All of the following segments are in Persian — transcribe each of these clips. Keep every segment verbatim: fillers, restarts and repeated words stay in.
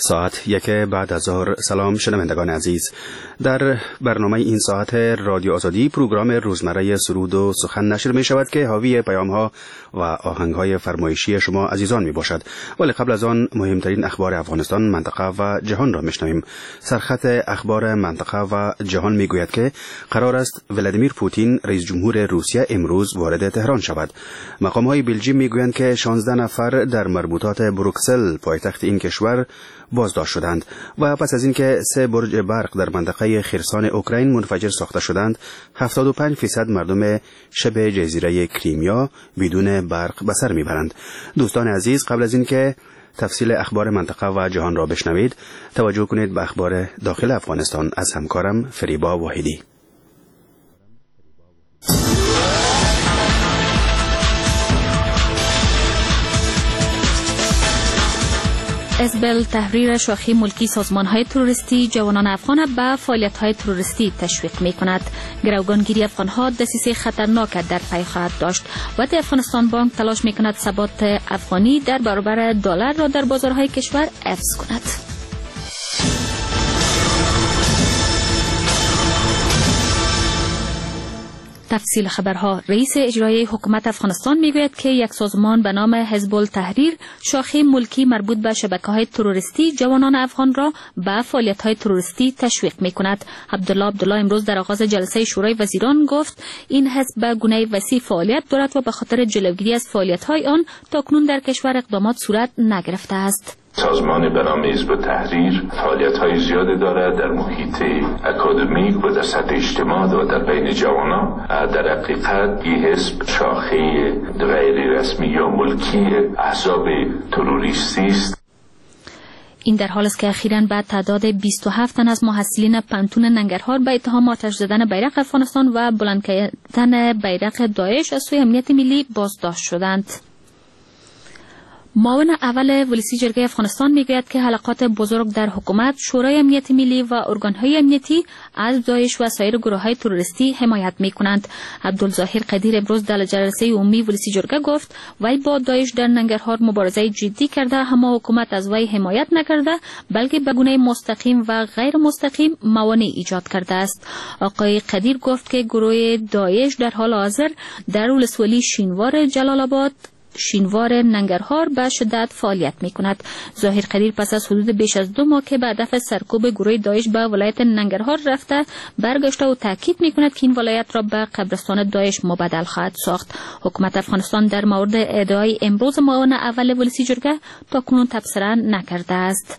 ساعت یک بعد از ظهر. سلام شنوندگان عزیز، در برنامه این ساعت رادیو آزادی پروگرام روزمره سرود و سخن نشر می شود که حاوی پیام ها و آهنگ های فرمایشی شما عزیزان می باشد. ولی قبل از آن مهمترین اخبار افغانستان، منطقه و جهان را می شنویم. سرخط اخبار منطقه و جهان می گوید که قرار است ولادیمیر پوتین رئیس جمهور روسیه امروز وارد تهران شود. مقام های بلژیم می گویند که شانزده نفر در مربوطات بروکسل پایتخت این کشور بازداشت شدند و پس از اینکه سه برج برق در منطقه خرسان اوکراین منفجر ساخته شدند، هفتاد و پنج فیصد مردم شبه جزیره کریمیا بدون برق به سر میبرند. دوستان عزیز، قبل از اینکه تفصیل اخبار منطقه و جهان را بشنوید، توجه کنید به اخبار داخل افغانستان از همکارم فریبا واحدی. حزب التحریر شاخه ملکی سازمان‌های تروریستی جوانان افغان به فعالیت‌های تروریستی تشویق می‌کند. گروگانگیری افغان‌ها دسیسه خطرناک در پی خواهد داشت و افغانستان بانک تلاش می‌کند ثبات افغانی در برابر دلار را در بازارهای کشور حفظ کند. تفصیل خبرها. رئیس اجرایی حکومت افغانستان میگوید که یک سازمان به نام حزب التحریر شاخه ملکی مربوط به شبکه‌های تروریستی جوانان افغان را به فعالیت‌های تروریستی تشویق می‌کند. عبدالله عبدالله امروز در آغاز جلسه شورای وزیران گفت این حزب به گونه وسیع فعالیت دارد و به خاطر جلوگیری از فعالیت‌های آن تاکنون در کشور اقدامات صورت نگرفته است. سازمان به نام حزب التحریر فعالیت‌های زیادی دارد در محیط اکادمیک و در سطح اجتماع و در بین جوانان. در حقیقت این حزب شاخه غیر رسمی یا ملکی احزاب تروریستی است. این در حالی است که اخیراً بعد تعداد بیست و هفت تن از محصلین پنتون ننگرهار به اتهام آتش زدن بیرق افغانستان و بلند کردن بیرق داعش از سوی امنیت ملی بازداشت شدند. معاون اول ولسی جرگه افغانستان میگوید که حلقات بزرگ در حکومت، شورای امنیت ملی و ارگانهای امنیتی از داعش و سایر گروه‌های تروریستی حمایت میکنند. عبدالظاهر قدیر امروز در جلسه عمومی ولسی جرگه گفت وی با داعش در ننگرهار مبارزه جدی کرده، اما حکومت از وی حمایت نکرده بلکه به گونه مستقیم و غیر مستقیم موانع ایجاد کرده است. آقای قدیر گفت که گروه داعش در حال حاضر در ولسوالی شینوار جلال آباد شینوار ننگرهار به شدت فعالیت می کند. ظاهر قدیر پس از حدود بیش از دو ماه که به هدف سرکوب گروه داعش به ولایت ننگرهار رفته برگشته و تاکید می کند که این ولایت را به قبرستان داعش مبدل خواهد ساخت. حکومت افغانستان در مورد ادعای امروز معاون اول ولسی جرگه تاکنون تبصره نکرده است.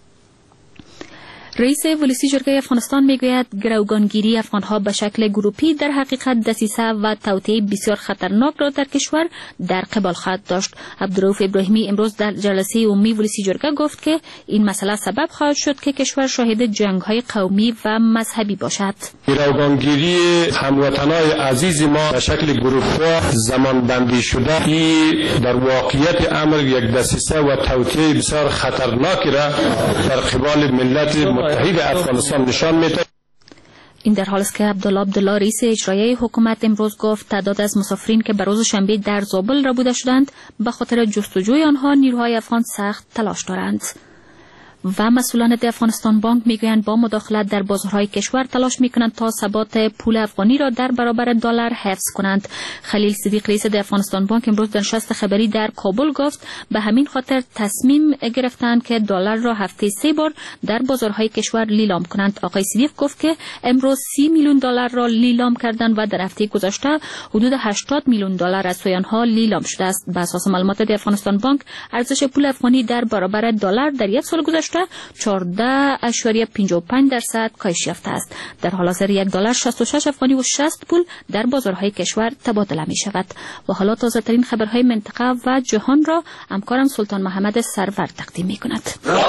رئیس ولسی جرگه افغانستان میگوید گروگانگیری افغانها به شکل گروپی در حقیقت دسیسه و توطئه بسیار خطرناک را در کشور در قبال خواهد داشت. عبدالرؤوف ابراهیمی امروز در جلسه عمومی ولسی جرگه گفت که این مسئله سبب خواهد شد که کشور شاهد جنگ‌های قومی و مذهبی باشد. گروگانگیری هموطنان عزیز ما به شکل گروپ‌ها زمان بندی شده این در واقعیت امر یک دسیسه و توطئه بسیار خطرناکی را در قبال ملت متحد افغانستان نشان می‌دهد. این در حالی است که عبدالله عبدالله رئیس اجرایی حکومت امروز گفت تعداد از مسافرین که به روز شنبه در زابل ربوده شدند به خاطر جستجوی آنها نیروهای افغان سخت تلاش دارند. و مسئولان افغانستان بانک میگویند با مداخلت در بازارهای کشور تلاش میکنند تا ثبات پول افغانی را در برابر دلار حفظ کنند. خلیل صدیق رئیس افغانستان بانک امروز در نشست خبری در کابل گفت به همین خاطر تصمیم گرفتند که دلار را هفته سه بار در بازارهای کشور لیلام کنند. آقای صدیق گفت که امروز سی میلیون دلار را لیلام کردند و در هفته گذشته حدود هشتاد میلیون دلار از سوی آنها لیلام شده است. بر اساس معلومات افغانستان بانک ارزش پول افغانی در برابر دلار در یک سال گذشته چهارده اشاریه پنجاه و پنج درصد کاهش یافته است. در حال حاضر یک دلار شصت و شش افغانی و شصت پول در بازارهای کشور تبادله می شود. و حالا تازه ترین خبرهای منطقه و جهان را همکارم سلطان محمد سرور تقدیم می کند.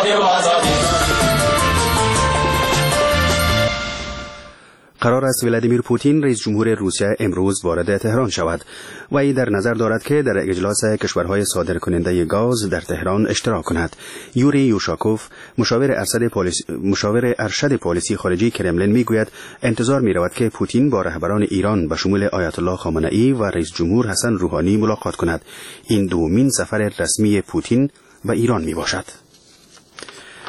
قرار است ولادیمیر پوتین رئیس جمهور روسیه امروز وارد تهران شود و ای در نظر دارد که در اجلاس کشورهای صادرکننده گاز در تهران اشتراک کند. یوری یوشاکوف مشاور ارشد پالیسی مشاور ارشد پالیسی خارجی کرملین میگوید انتظار می‌رود که پوتین با رهبران ایران به شمول آیت الله خامنه‌ای و رئیس جمهور حسن روحانی ملاقات کند. این دومین سفر رسمی پوتین به ایران میباشد.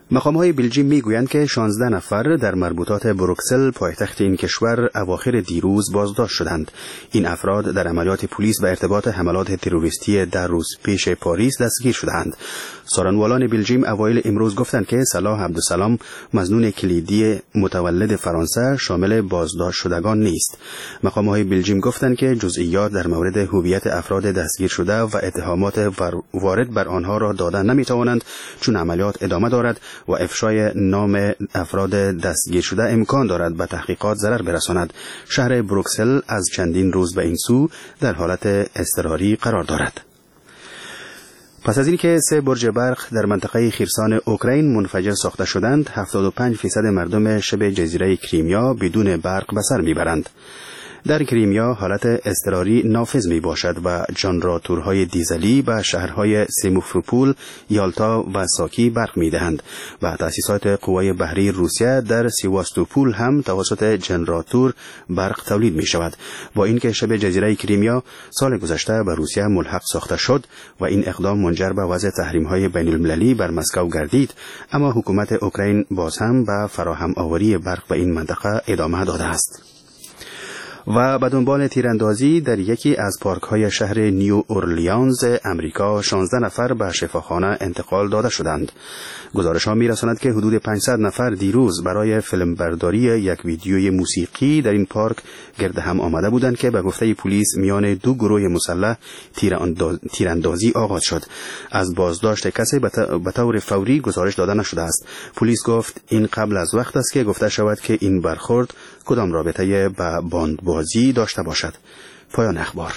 مقام‌های بلژیم میگویند که شانزده نفر در مربوطات بروکسل پایتخت این کشور اواخر دیروز بازداشت شدند. این افراد در عملیات پلیس و ارتباط حملات تروریستی در روز پیش پاریس دستگیر شدند. سارنوالان بلژیم اوایل امروز گفتند که صلاح عبدالسلام مظنون کلیدی متولد فرانسه شامل بازداشت شدگان نیست. مقام‌های بلژیم گفتند که جزئیات در مورد هویت افراد دستگیر شده و اتهامات وارد بر آنها را دادن نمی‌توانند، چون عملیات ادامه دارد و افشای نام افراد دستگیر شده امکان دارد به تحقیقات ضرر برساند. شهر بروکسل از چندین روز به این سو در حالت اضطراری قرار دارد. پس از اینکه سه برج برق در منطقه خرسان اوکراین منفجر ساخته شدند، هفتاد و پنج درصد مردم شبه جزیره کریمیا بدون برق به سر میبرند. در کریمیا حالت اضطراری نافذ می باشد و جنراتورهای دیزلی به شهرهای سیموفروپول، یالتا و ساکی برق می دهند و تأسیسات قوای بحری روسیه در سیواستوپول هم توسط جنراتور برق تولید می شود. با اینکه شبه جزیره کریمیا سال گذشته به روسیه ملحق ساخته شد و این اقدام منجر به وضع تحریم‌های بین المللی بر مسکو گردید، اما حکومت اوکراین باز هم به فراهم آوری برق به این منطقه ادامه داده است. و به دنبال تیراندازی در یکی از پارک‌های شهر نیو اورلیانز امریکا شانزده نفر به شفاخانه انتقال داده شدند. گزارش‌ها می‌رساند که حدود پانصد نفر دیروز برای فیلمبرداری یک ویدیوی موسیقی در این پارک گرد هم آمده بودند که به گفته پلیس میان دو گروه مسلح تیراندازی آغاز شد. از بازداشت کسی به طور فوری گزارش داده نشده است. پلیس گفت این قبل از وقت است که گفته شود که این برخورد کدام رابطه به باندبازی داشته باشد. پایان اخبار.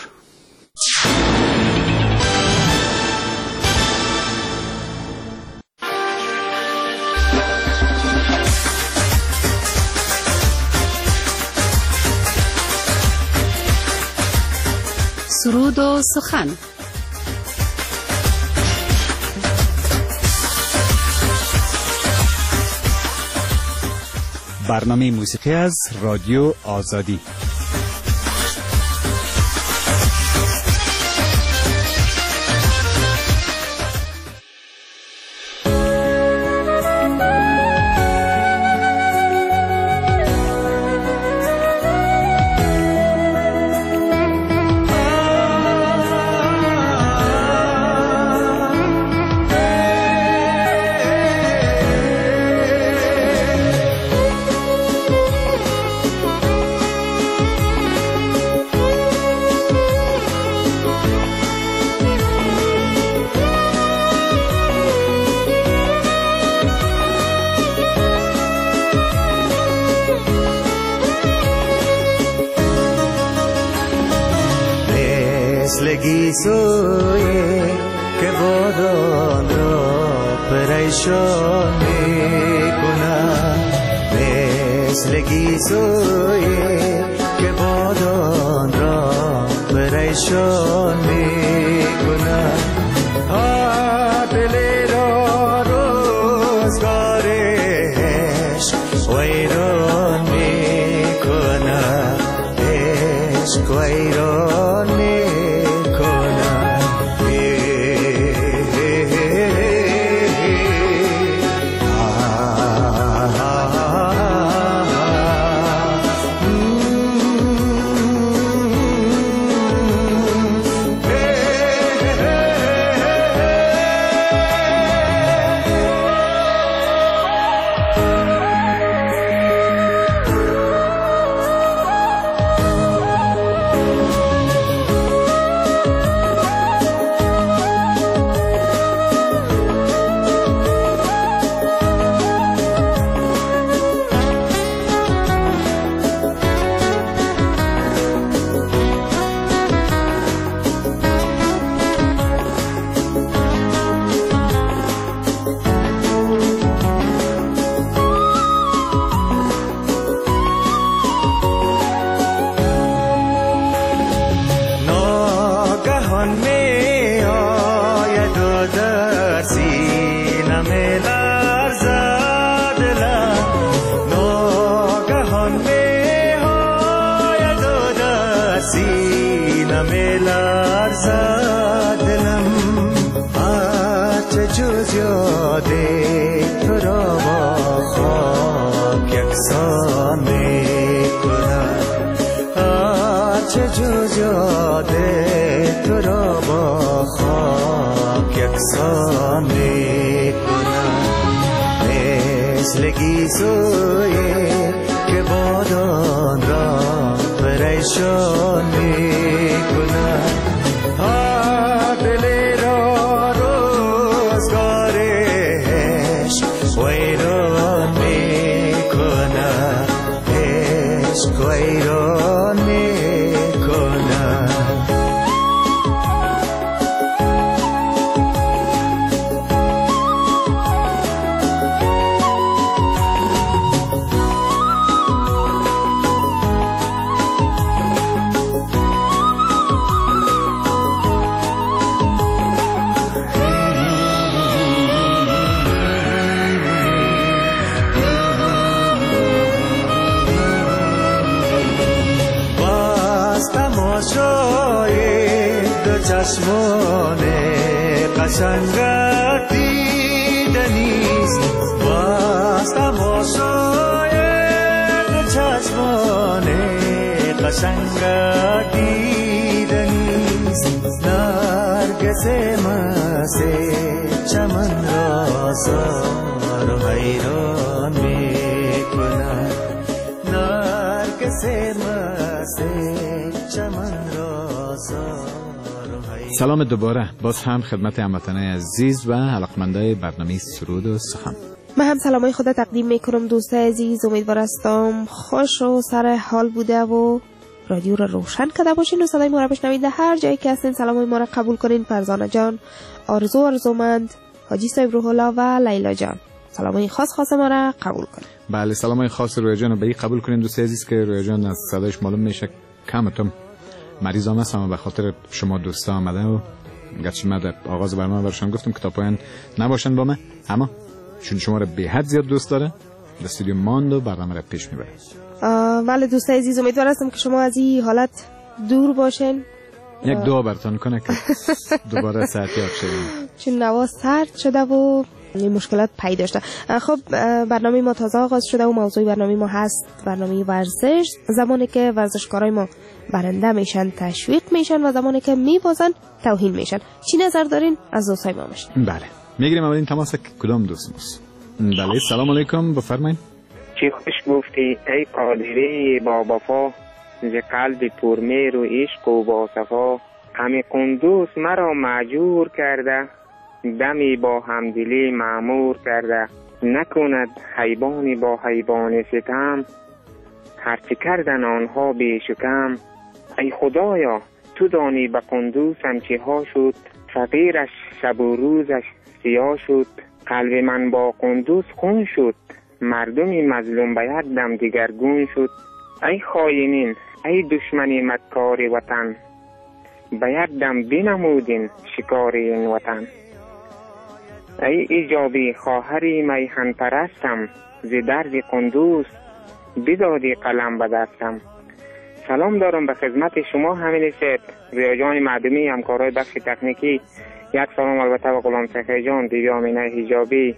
سرود و سخن. برنامه موسیقی از رادیو آزادی. گیسویه که بادان را پریشان میکنه، مثل گیسویه که بادان را پریشان میکنه. دل را روزگارش ویران میکنه، عشق ویران میکنه. جز یاد تو را چه جز یاد تو را با خاک یکسان میکنم، مثل گیسویی که بادان را پریشان میکنم. دل را روزگار عشق ویران میکنم، عشق ویران میکنم. چشمان قشنگت دیدنیست، باز تماشای چشمان قشنگت دیدنیست. نرگس مست چمن را زار و حیران میکنم، نرگس مست چمن را زار. سلام دوباره، باز هم خدمت هموطنان عزیز و علاقمندای برنامه سرود و سخن. من هم سلامای خود تقدیم میکنم دوستای عزیز. امیدوار هستم خوش و سر حال بوده و رادیو رو روشن کرده باشین و صدای ما رو بشنوید. هر جایی که هستین سلامای ما رو قبول کنین. فرزانه جان، آرزو آرزومند، حاجی صاحب روح الله و لیلا جان، سلامای خاص خاص ما رو قبول کنین. بله، سلامای خاص رویا جان رو به قبول کنین دوستای عزیز که رویا جان از صدایش معلوم میشه کمتم مریض هم هستم و به خاطر شما دوستا آمده و گرچه من در آغاز برنامه برشان گفتم که تا پایان نباشن با من، اما چون شما رو به حد زیاد دوست داره در استودیو ماند و برنامه رو پیش میبره. بله دوستای عزیز، امیدوار هستم که شما از این حالت دور باشین. یک دعا براتون کنه که دوباره صحتیاب شدین، چون نوا سرد شده و این مشکلات پیدا شده. خب برنامه ما تازه آغاز شده و موضوع برنامه ما هست برنامه ورزش. زمانی که ورزشکارای ما برنده میشن تشویق میشن و زمانی که میبازن توهین میشن. چی نظر دارین از دوستای ما میشن؟ بله، میگیریم اولین تماس کدام دوست ماست. بله، سلام علیکم، بفرمایید. چی خوش گفتی ای قادری با وفا، ز قلب پرمهر و عشق و با صفا. همه قندوز مرا معجور کرده، دمی با همدلی معمور کرده. نکند حیوانی با حیوان ستم، هرچی کردن آنها بیشکم. ای خدایا تو دانی به قندوزم چه ها شد، فقیرش شب و روزش سیاه شد. قلب من با قندوز خون شد، مردمی مظلوم به یک دم دیگرگون شد. ای خائنین ای دشمنی مکار وطن، به یک دم بنمودین شکار این وطن. ای ایجابی خواهری میهن پرستم، ز درد قندوز بدادی قلم به دستم. سلام دارم به خدمت شما همین سید رویا جان معدومی، همکارای بخش تکنیکی. یک سلام البته به غلام سخی جان، دیوی آمینه حجابی،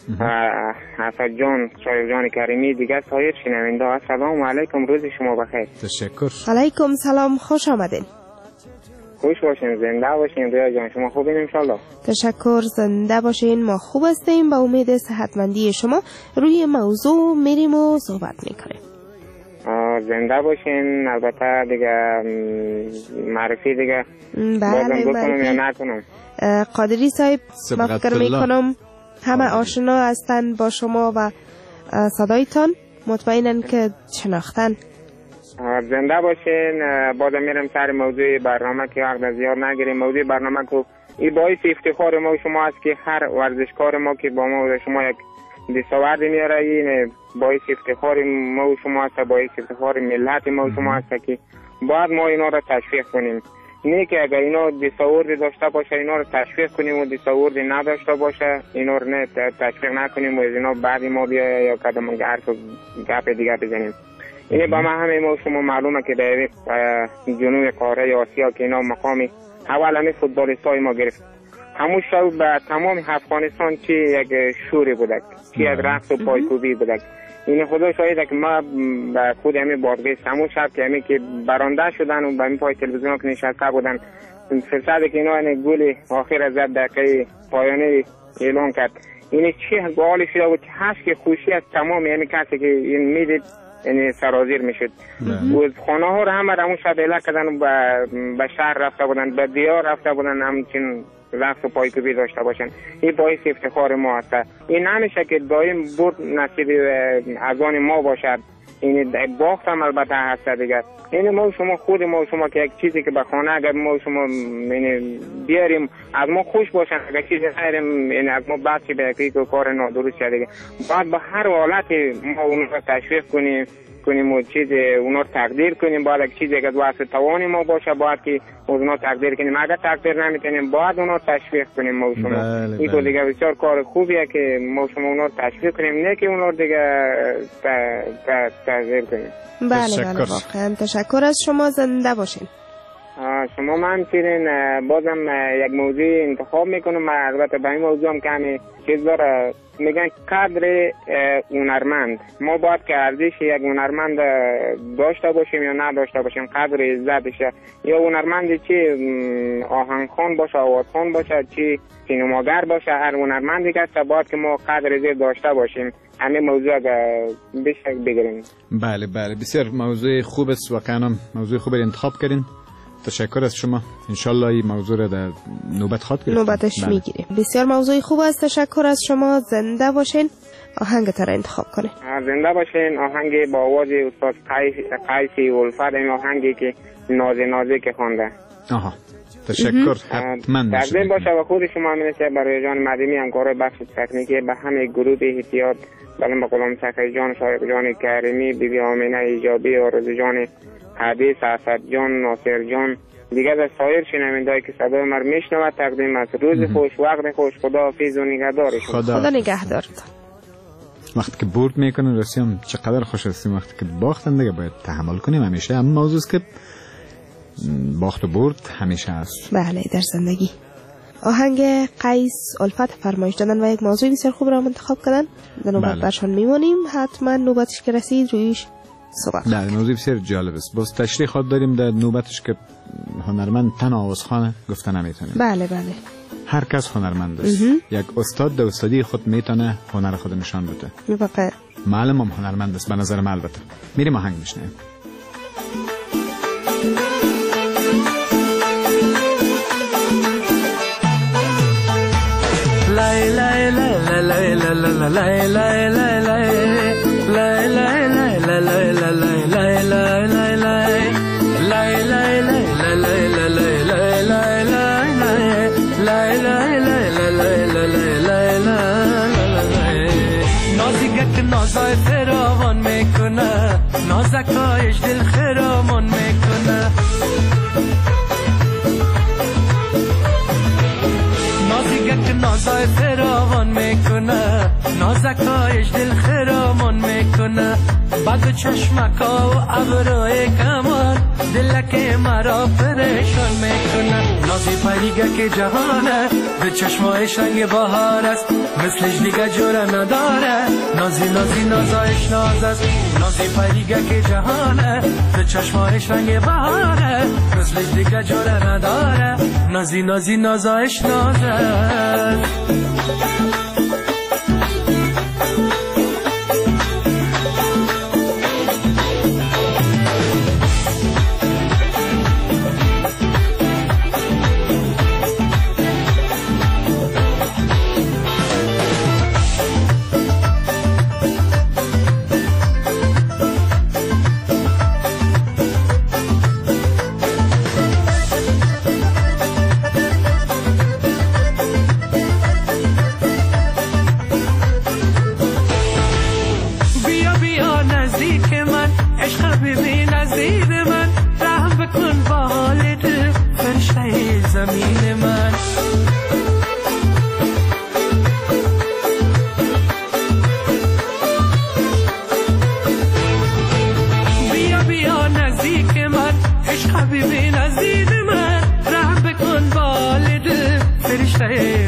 حسد جان، شایب جان کریمی، دیگه سایر شنونده. السلام علیکم، روز شما بخیر. تشکر. علیکم سلام، خوش آمدین. خوش باشین، زنده باشین رویا جان. شما خوبین انشالله؟ تشکر، زنده باشین، ما خوب هستیم. با امید صحتمندی شما روی موضوع میریم و صحبت میکنیم. زنده باشین. البته دیگه معرفی دیگه بله بکنم یا نکنم؟ قادری صاحب ما فکر میکنم همه آشنا هستن با شما و صدایتان، مطمئنن که شناختن. زنده باشین. بازم میرم سر موضوع برنامه که وقت زیاد نگیریم. موضوع برنامه که این باعث افتخار ما شما است که هر ورزشکار ما که با ما و شما یک دستاورد میاره، این باعث افتخار ما و شما است، باعث افتخار ملت ما و شما است که باید ما اینا را تشویق کنیم. نه که اگر اینا دستاورد داشته باشه اینا رو تشویق کنیم و دستاورد نداشته باشه اینا رو نه تشویق نکنیم و از اینا بعد ما بیا یا قدم حرف گپ دیگه بزنیم. اینه با ما همه ما شما معلومه که در جنوب قاره آسیا که اینا مقامی اول همه فوتبالیستای ما گرفت، همون شب به تمام افغانستان چی یک شوری بودک، چی یک رقص و پایکوبی بودک. این خدا شاید که ما به خود همین بازگشت همون شب که همین که برانده شدن و به این پای تلویزیون که نشسته بودن، فرصت که اینا این گل آخر از دقیقه پایانی اعلان کرد، این چی حالی شده بود که هست که خوشی از تمام همین کسی که این میدید یعنی سرازیر میشد. و خانه ها رو همه همون شب اعلان کردن و به شهر رفته بودن، به دیار رفته بودن، همچین رقص و پایکوبی داشته باشن. این باعث افتخار ما هست. این نمیشه که دایم برد نصیب از آن ما باشد. این باخت هم البته هست دیگه. این ما شما خود ما شما که یک چیزی که به خانه اگر ما شما بیاریم از ما خوش باشن، اگر چیزی خیریم این از ما بحثی به یکی که کار نادرست شده دیگه. باید به هر حالت ما اون رو تشویق کنیم کنیم و چیز اونا رو تقدیر کنیم. باید یک چیزی که واسه توان ما باشه باید که اونا تقدیر کنیم. اگر تقدیر نمیکنیم باید اونا تشویق کنیم ما شما. بله این تو دیگه بسیار کار خوبیه که ما شما اونا تشویق کنیم، نه که اونا رو دیگه تقدیر کنیم. بله بله واقعا تشکر از شما، زنده باشین. شما من پیرین بازم یک موضوع انتخاب میکنم. البته به این موضوع هم که چیز داره میگن قدر هنرمند. ما باید که ارزش یک هنرمند داشته باشیم یا نداشته باشیم، قدر عزتش. یا هنرمند چی آهنگخوان باشه، آوازخوان باشه، چی سینماگر باشه، هر هنرمندی که هست باید که ما قدر عزت داشته باشیم. همین موضوع بیشتر بگیریم. بله بله بسیار موضوع خوب است، واقعا موضوع خوب انتخاب کردین. تشکر از شما. انشالله این موضوع را در نوبت خواهد گرفتیم. نوبتش بله. میگیریم. بسیار موضوع خوب است. تشکر از شما. زنده باشین. آهنگ را انتخاب کنین. زنده باشین. آهنگ با آواز استاد قیسی الفت، این آهنگی که نازه نازه که خوانده. آها تشکر. حتما تقدیم باشه و خود شما میرسه برای جان مدیمی همکار بخش تکنیکی، به همه گروه احتیاط، بله به غلام سخی جان، شایق جان کریمی، بی بی آمینه ایجابی، آرزو جان حدیث، اسد جان، ناصر جان، دیگه از سایر شنونده‌ای که صدای ما میشنوند تقدیم است. روز خوش، وقت خوش، خداحافظ و نگهدار شما. خدا, خدا نگهدارتون. وقتی که برد میکنن رسیم چقدر خوش هستیم، وقتی که باختن دیگه باید تحمل کنیم. همیشه هم موضوع است که باخت و برد همیشه است. بله در زندگی. آهنگ قیس الفت فرمایش دادن و یک موضوع بسیار خوب را انتخاب کردن. در نوبت بله. برشان میمونیم. حتما نوبتش که رسید رویش صحبت. بله موضوع بسیار جالب است. باز تشریح خود داریم در نوبتش که هنرمند تن آوازخوانه گفته نمیتونیم. بله بله. هر کس هنرمند است. یک استاد در استادی خود میتونه هنر خود نشان بده. واقعا. معلم هم هنرمند است به نظر من. البته میریم آهنگ میشنویم. لای لای لای لای لای لای لای لای لای لای نازای فراوان میکنه، نازکایش دل خرامان میکنه. نازیگه نازای فراوان میکنه، نازکایش دل خرامان میکنه. بعد چشمکا و ابروی کمان دلک مرا پریشان میکنه. نازی پریگه که جهانه به چشمای شنگ بهار است، مثلش دیگه جوره نداره. نازی نازی نازایش ناز است، نازی پریگه که جهانه به چشمای شنگ بهاره، مثلش دیگه جوره نداره. نازی نازی نازایش ناز است. Hey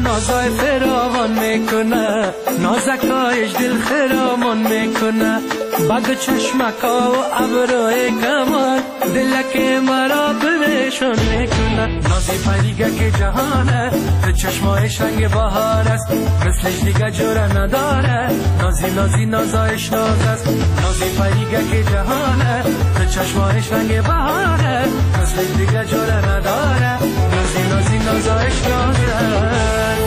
نازای فراوان میکنه نازکایش دل خرامان میکنه بد چشمکا و ابروی کمان دلک مرا بویشان میکنه نازی پریگه که جهانه تو چشمایش رنگ بهار است مثلش دیگه جوره نداره نازی نازی نازایش ناز است نازی پریگه که جهانه تو چشمایش رنگ بهاره مثلش دیگه جوره نداره نازی نازی نازایش ناز است.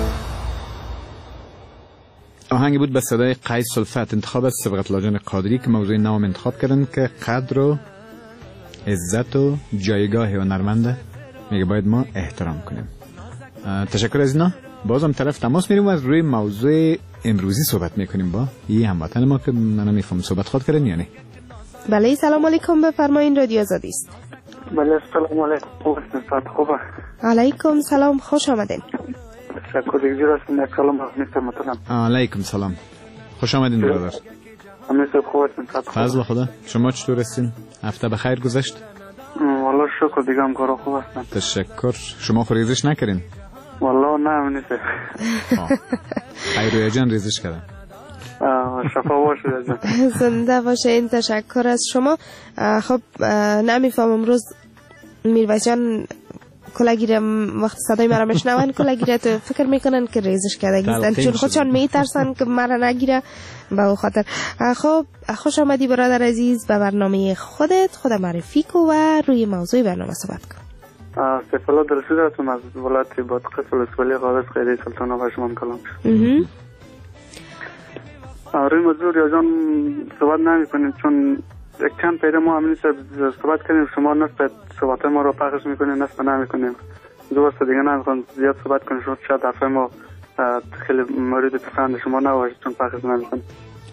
آهنگی بود به صدای قیس سلفت انتخاب از صبغت لاجان قادری که موضوع نام انتخاب کردن که قدر و عزت و جایگاه هنرمنده میگه باید ما احترام کنیم. تشکر از اینا. بازم طرف تماس میریم و از روی موضوع امروزی صحبت میکنیم با یه هموطن ما که من نمیفهم صحبت خود کردن یا نه. بله سلام علیکم بفرمایید رادیو آزادی است. بله سلام علیکم خوبه. علیکم سلام خوش آمدین. تشکر دیگر است یک سلام میکنم. علیکم سلام خوش آمدین برادر. امید خوب هستین؟ فضل خدا. شما چطور هستین؟ هفته بخیر گذشت؟ والله شکر دیگه هم کارا خوب هستن. تشکر. شما خو ریزش نکردین؟ والله نه نیست. خیرویا جان ریزش کردن. شفا باشه جان. زنده باشه. این تشکر از شما. خب نمیفهم امروز میرویس جان کلاگیرم وقت صدای مرا میشنون کلاگیره تو فکر میکنن که ریزش کرده چون خودشان میترسن که مرا نگیره به او خاطر. خب خوش آمدی برادر عزیز به برنامه خودت. خود معرفی کو و روی موضوع برنامه صحبت کن. سفلا درسید هستم از ولایت بادغیس ولسوالی قادس خیلی سلطان آقا شما کلام روی موضوع ریاضان صحبت نمی کنیم چون یک چند پیدا ما همین صحبت کنیم شما نسبت صحبت ما رو پخش میکنیم نسبت نمی کنیم دوست دیگه نمیخوان زیاد صحبت کنیم شما شاید دفعه ما خیلی مورد پسند شما نباشه چون پخش نمی کنیم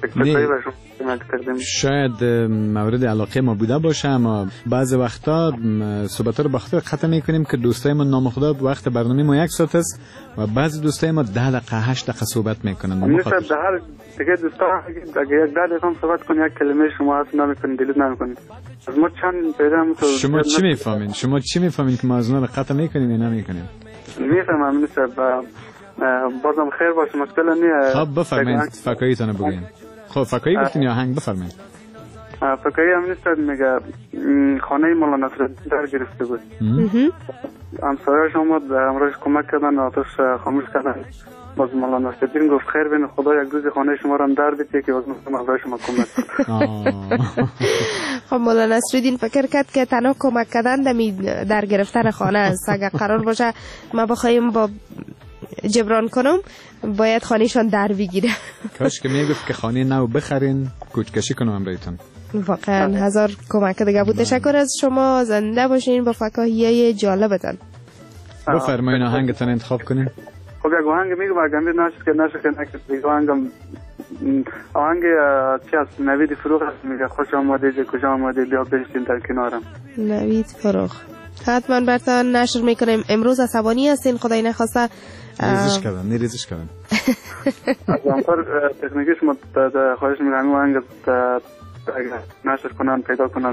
شاید مورد علاقه ما بوده باشه اما بعضی وقتا صحبت رو بخاطر ختم میکنیم که دوستای ما نامخدا وقت برنامه ما یک ساعت است و بعضی دوستای ما ده دقیقه هشت دقیقه صحبت میکنن. مثلا ده هر دیگه دوستا اگه یک ده دقیقه صحبت کنی یک کلمه شما اصلا نمیکنین دیلیت نمیکنین از ما چند پیدا شما چی میفهمین؟ شما چی میفهمین که ما از اون رو ختم میکنیم یا نمیکنیم؟ میفهمم مثلا بازم خیر باشه مشکل نیست. خب بفرمایید فکاییتونو بگین. خب فکایی گفتین یا آهنگ بفرمایید. فکایی هم نیست میگه خانه مولا نصرالدین در گرفته بود. همسایه‌اش اومد امروز کمک کردن آتش خاموش کردن. باز مولا نصرالدین گفت خیر بین خدا یک روز خانه شما را در بده که باز مقدار شما کمک کنه. خب مولا نصرالدین فکر کرد که تنها کمک کردن دمی در گرفتن خانه است. اگر قرار باشه ما بخوایم با جبران کنم باید خانهشان در بگیره. کاش که میگفت که خانه نو بخرین کوچکشی کنم امرایتون. واقعا هزار کمک دیگه بود. تشکر از شما. زنده باشین با فکاهیه جالبتان. بفرمایین آهنگتون انتخاب کنین. خب یک آهنگ میگم اگر نشد که نشد که نکس دیگه آهنگم آهنگ چی است نوید فروغ است میگه خوش آمدید کجا آمدید بیا بشین در کنارم. نوید فروغ حتما براتون نشر میکنیم. امروز عصبانی هستین خدای نخواسته ریزش کردن نه ریزش کردن از همکار تکنیکیش ما خواهش میکنم همین آهنگ اگر نشر کنن پیدا کنن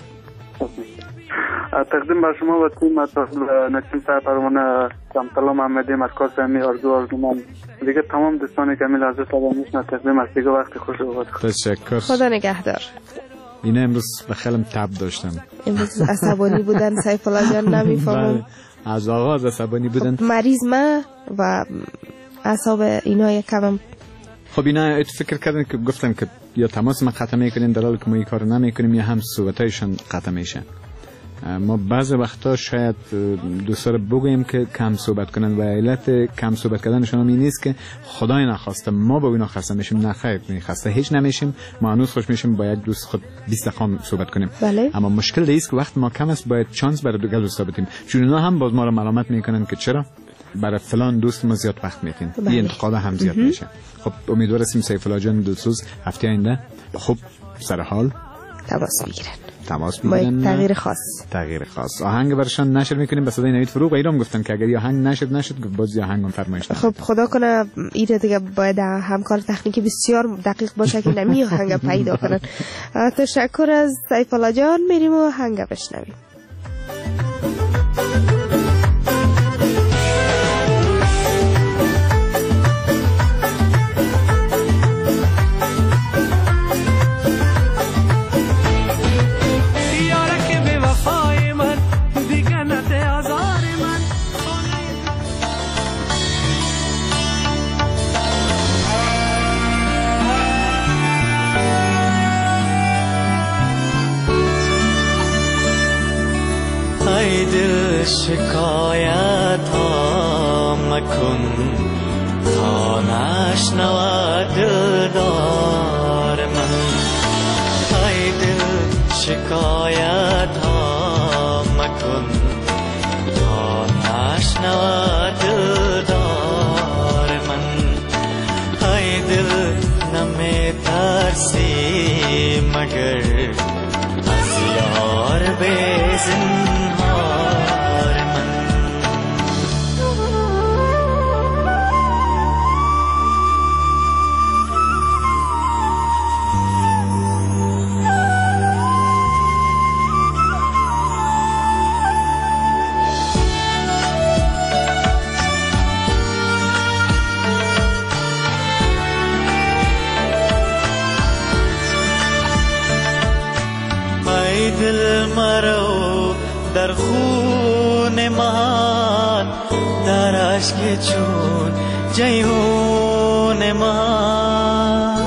تقدیم بر شما و تیم نسیم صاحب پروانه سمطلا محمدی مرکز امی آرزو آرزومان دیگه تمام دوستانی که امیل حضرت آقا میشنه تقدیم است دیگه وقتی خوش بود. تشکر. خدا نگهدار. اینه امروز به خیلم تب داشتن امروز عصبانی بودن سیف الله جان نمیفهمم از آغاز عصبانی بودن. مریض ما و اعصاب اینا یکم. خب اینا فکر کردن که گفتن که یا تماس ما قطع میکنین در حالی که ما این کار نمیکنیم یا هم صحبتایشان قطع میشه. ما بعض وقتا شاید دوستا رو بگوییم که کم صحبت کنن و علت کم صحبت کردنشون هم این نیست که خدای نخواسته ما با اینا خسته میشیم. نه خیر خسته هیچ نمیشیم. ما هنوز خوش میشیم با یک دوست خود بیست دقیقه صحبت کنیم. بله. اما مشکل است که وقت ما کم است باید چانس برای دو دوستا بدیم چون اونا هم باز ما رو ملامت میکنن که چرا برای فلان دوست ما زیاد وقت میتین. این انتقاد هم زیاد میشه. خب امیدوار هستیم سیف الله جان دلسوز هفته آینده خوب سر حال تماس بگیرن. تماس میگیرن. تغییر خاص. تغییر خاص. آهنگ برشان نشر میکنیم به صدای نوید فروغ. ایرام گفتن که اگر آهنگ نشد نشد باز آهنگم فرمایش. خب خدا کنه ایره دیگه باید همکار تکنیکی بسیار دقیق باشه که نمی آهنگ پیدا کنن. تشکر از سیف الله جان. میریم و آهنگ بشنویم. شکایت ها مکن تا نشنود دلدار من. ای دل شکایت ها مکن تا نشنود دلدار من. ای دل نمی ترسی مگر از یار به زنهار من. دل مرو در خون من، در عشق چون جیهون من.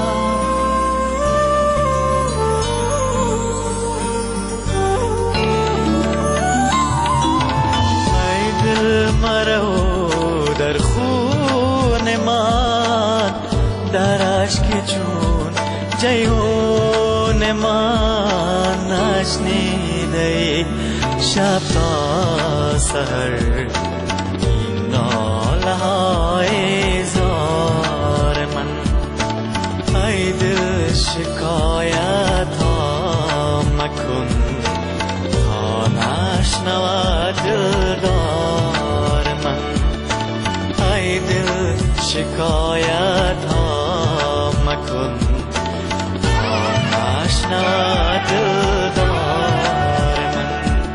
ای دل مرو در خون من، در عشق چون جیهون من. نشنیده شب تا سحر این ناله های زار من. ای دل شکایت ها مکن تا نشنود دلدار من. ای دل شکایت ها مکن تا نشنود دلدار من.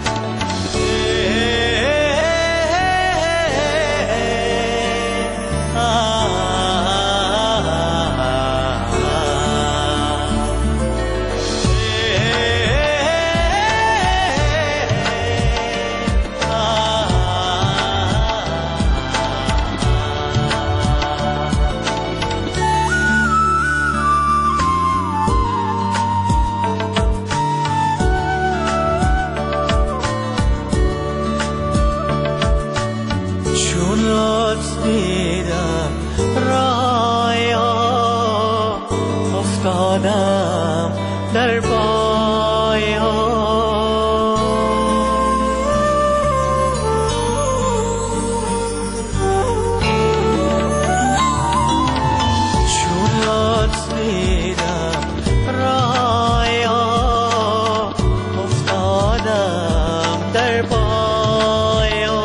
در پایا چون لطف دیدم رایا افتادم در پایا.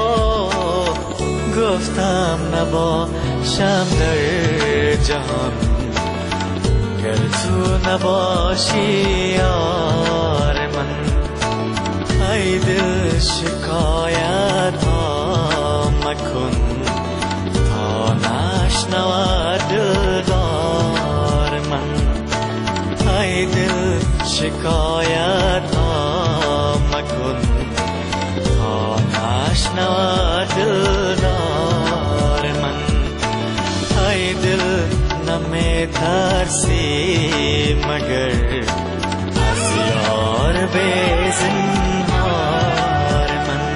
گفتم نباشم در جهان گر تو نباشی یار من. ای دل شکایت ها مکن تا نشنود دلدار من. ای دل شکایت ها مکن تا نشنود دلدار من. ای دل نمی ترسی مگر از یار به زنهار من.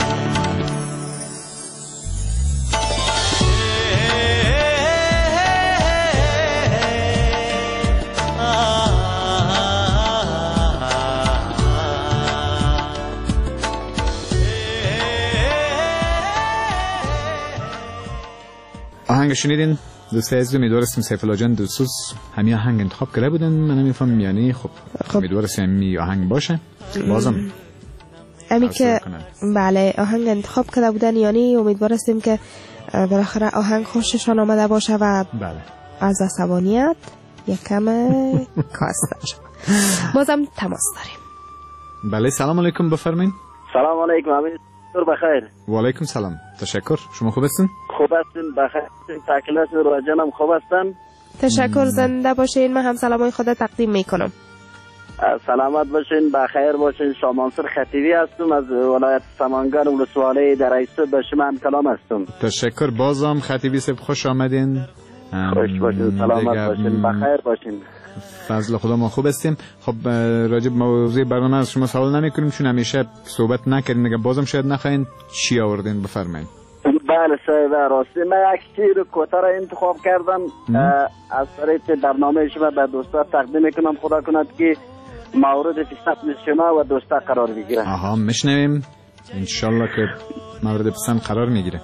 آهنگ شنیدین دوستای عزیز؟ امیدوارستم سیف الله جان دوستوز همین آهنگ انتخاب کرده بودن. من نمیفهم یعنی خب, خب. امیدوارستم همین آهنگ باشه. بازم امی که بله آهنگ انتخاب کرده بودن یعنی امیدوارستیم که بالاخره آهنگ خوششان آمده باشه و بله از عصبانیت یک کم کاست. بازم تماس داریم. بله سلام علیکم بفرمایید. سلام علیکم. امین بخیر. و علیکم سلام. تشکر. شما خوب هستین؟ خوب هستین بخیر. تکلیف راجنم خوب هستن؟ تشکر. زنده باشین. من هم سلامای خدا تقدیم میکنم. سلامت باشین بخیر باشین. شاه منصور خطیبی هستم از ولایت سمنگان ولسوالی در ایستاد به شما هم کلام هستم. تشکر. بازم خطیبی صاحب خوش آمدین. خوش باشین. سلامت باشین بخیر باشین. فضل خدا ما خوب هستیم. خب راجب موضوع برنامه از شما سوال نمی کنیم چون همیشه صحبت نکردین، اگه بازم شاید نخواین چی آوردین بفرمایید. بله صاحب راستی من یک شعر کوتاه را انتخاب کردم از طریق برنامه شما به دوستا تقدیم میکنم، خدا کند که مورد پسند شما و دوستا قرار بگیره. آها میشنویم انشالله که مورد پسند قرار میگیره.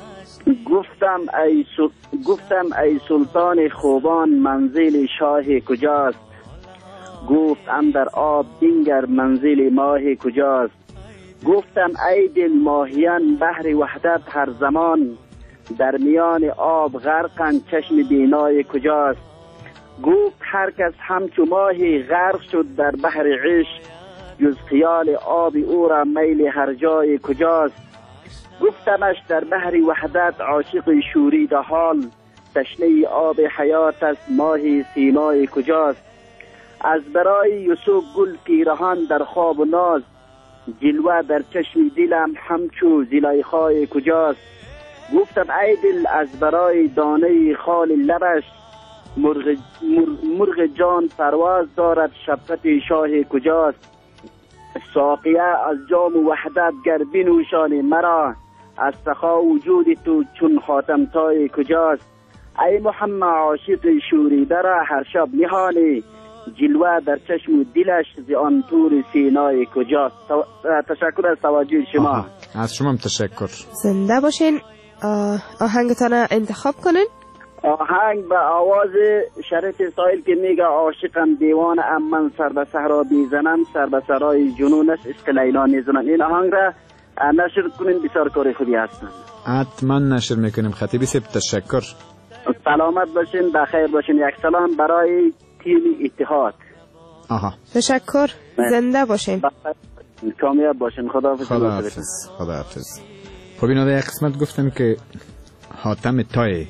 گفتم ای سل... گفتم ای سلطان خوبان منزل شاه کجاست؟ گفت اندر آب بنگر منزل ماه کجاست؟ گفتم ای دل ماهیان بحر وحدت هر زمان در میان آب غرقن چشم بینای کجاست؟ گفت هر کس همچو ماهی غرق شد در بحر عشق جز خیال آب او را میل هر جای کجاست؟ گفتمش در بحر وحدت عاشق شورید حال تشنه آب حیات است ماهی سیمای کجاست؟ از برای یوسف گل پیرهان در خواب و ناز جلوه در چشم دلم همچو زلیخای کجاست؟ گفتم ای دل از برای دانه خال لبش مرغ, مرغ جان پرواز دارد شفقت شاه کجاست؟ ساقیه از جام وحدت گر بنوشانی مرا از سخا وجود تو چون خاتم تای کجاست؟ ای محمد عاشق شوریده را هر شب نهانی جلوه در چشم و دلش ز آن طور سینای کجاست؟ تشکر از توجه شما. آها. از شما هم تشکر. زنده باشین. آهنگتان انتخاب کنین. آهنگ به آواز شریف سایل که میگه عاشقم دیوان ام من سر به صحرا بیزنم سر به سرای جنونش عشق لیلا میزنم. این آهنگ را نشر کنین، بسیار کاری خوبی هستن. حتما نشر میکنیم. خطیبی سب تشکر. سلامت باشین، بخیر باشین. یک سلام برای تیم اتحاد. آها تشکر. زنده باشین. کامیاب باشین. خداحافظ. خداحافظ. خداحافظ. خب اینو در یک قسمت گفتن که حاتم تای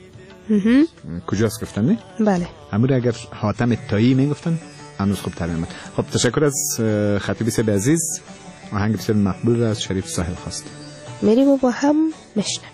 کجاست گفتن نه؟ بله. همون اگر حاتم تایی میگفتن هنوز خوب تر میاد. خب تشکر از خطیبی سب عزیز. آهنگ بسیار مقبول را از شریف ساحل خواست. میریم و با هم میشنویم.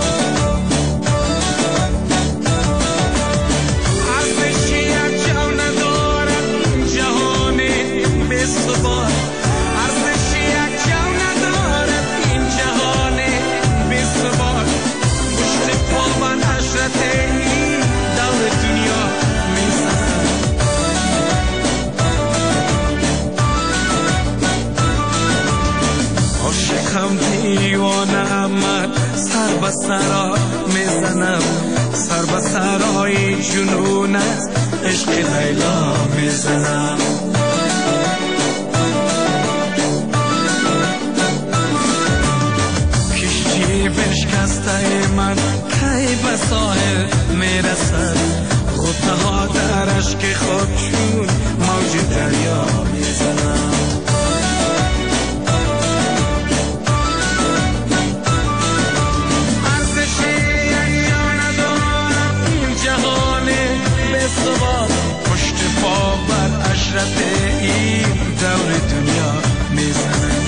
از بشی از جان سرا میزنم، سر به سرای جنون است عشق لیلا میزنم. کشتی بشکسته من کی به ساحل میرسد، غوطه ها در اشک خود چون موج دریا میزنم. پشت پا بر اشرت این دور دنیا میزنم.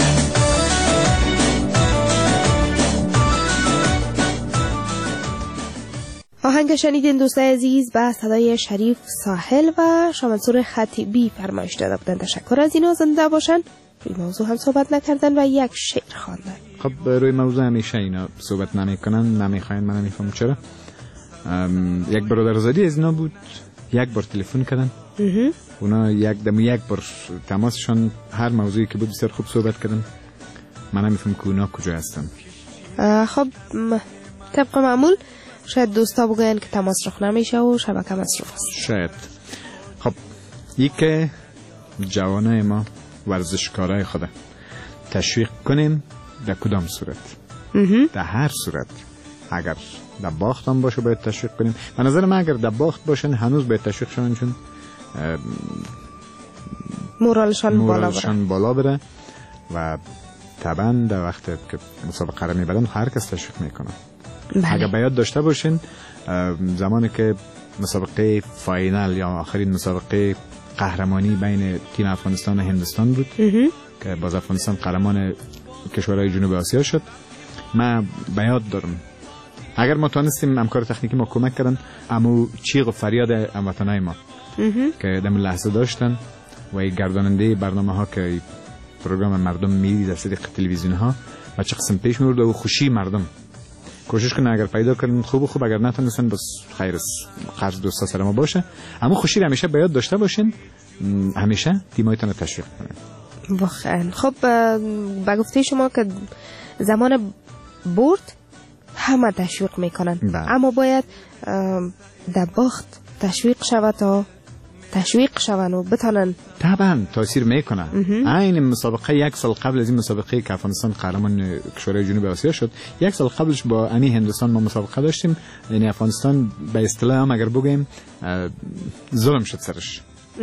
آهنگ شنیدین دوستای عزیز به صدای شریف ساحل و شامنصور خطیبی فرمایش داده بودن. تشکر از اینا، زنده باشن. روی موضوع هم صحبت نکردن و یک شعر خواندن. خب روی موضوع همیشه اینا صحبت نمیکنن، نمیخواین، من نمیفهم چرا. یک برادرزادی از اینا بود، یک بار تلفن کردن، اونا یک دم یک بار تماسشان هر موضوعی که بود بسیار خوب صحبت کردن. من نمیفهم که اونا کجا هستن. خب طبق معمول شاید دوستا بگوین که تماس رخ نمیشه و شبکه مصروف است. شاید. خب یک جوانای ما ورزشکارای خود تشویق کنیم در کدام صورت؟ در هر صورت. اگر در باخت هم باشه باید تشویق کنیم. به نظر من اگر در باخت باشن هنوز باید تشویق شون، چون مورالشان بالا بره. مورالشان بالا بره و طبعا در وقت که مسابقه را میبرن هر کس تشویق میکنه. بله. اگر باید داشته باشین زمانی که مسابقه فاینال یا آخرین مسابقه قهرمانی بین تیم افغانستان و هندوستان بود که باز افغانستان قهرمان کشورهای جنوب آسیا شد، من بیاد دارم اگر ما توانستیم همکار تکنیکی ما کمک کردن، اما چیغ و فریاد هموطنای ما که در لحظه داشتن و گرداننده برنامه ها که پروگرام مردم میدید در طریق تلویزیون ها و چه قسم پیش میورد و خوشی مردم کوشش کنن اگر پیدا کنن خوب و خوب، اگر نتونستن بس خیر است، قرض دوستا سر ما باشه. اما خوشی رو همیشه باید داشته باشین، همیشه تیمایتون رو تشویق کنن. واقعا. خب با گفته شما که زمان برد همه تشویق میکنن، اما باید در باخت تشویق شود تا تشویق شون و بتانن. طبعا تاثیر میکنه. این مسابقه یک سال قبل از این مسابقه که افغانستان قهرمان کشورهای جنوب آسیا شد، یک سال قبلش با امی هندوستان ما مسابقه داشتیم. یعنی افغانستان به اصطلاح هم اگر بگیم ظلم شد سرش.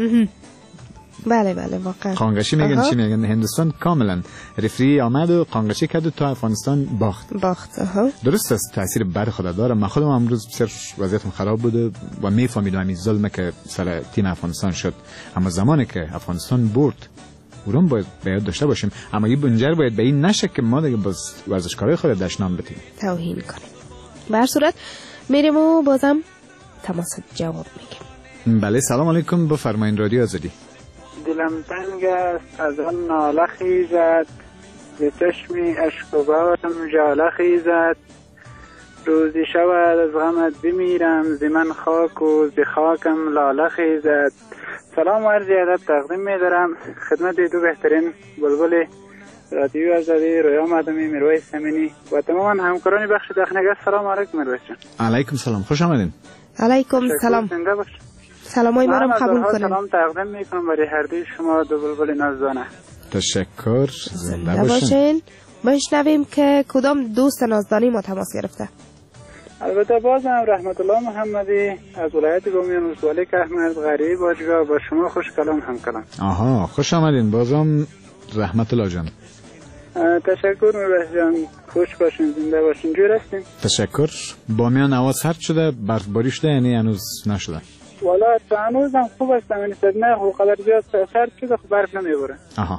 بله بله واقعا. قانقشی میگن چی میگن؟ هندوستان کاملا رفری آمد و قانقشی کرد تا افغانستان باخت. باخت. اها. درست است، تاثیر بر خود داره. من خودم امروز بسیار وضعیتم خراب بود و میفهمیدم این ظلمی که سر تیم افغانستان شد، اما زمانی که افغانستان برد اون باید باید داشته باشیم. اما این بنجر باید به این نشه که ما دیگه باز ورزشکارای خود دشنام بدیم، توهین کنیم. به هر صورت میریم و بازم تماس جواب میگیم. بله سلام علیکم، بفرمایید رادیو آزادی. دلم تنگ است از آن ناله خیزد، ز چشمی اشک و بارم ژاله خیزد. روزی شود از غمت بمیرم، ز من خاک و ز خاکم لاله خیزد. سلام و عرض ادب تقدیم می‌دارم خدمت دو بهترین بلبل رادیو آزادی، رویا مادمی، میرویس امینی و تمام همکاران بخش تکنیک. سلام علیکم میرویس جان. علیکم سلام، خوش آمدین. علیکم سلام. سلامای ما رو قبول کنیم. سلام تقدیم میکنم برای هر دوی شما دو بلبل نازدانه. تشکر، زنده باشین. بشنویم که کدام دوست نازدانی ما تماس گرفته. البته بازم رحمت الله محمدی از ولایت گومیان ولسوالی که احمد غریب باجگاه با شما خوش کلام هم کلام. آها خوش آمدین بازم رحمت الله جان. تشکر میرویس جان، خوش باشین، زنده باشین. جور هستین؟ تشکر. بامیان هوا سرد شده، برفباری شده یعنی هنوز نشده؟ والا هنوز هم خوب است، یعنی نه خوب قدر زیاد سرد شده، خب برف نمیباره. آها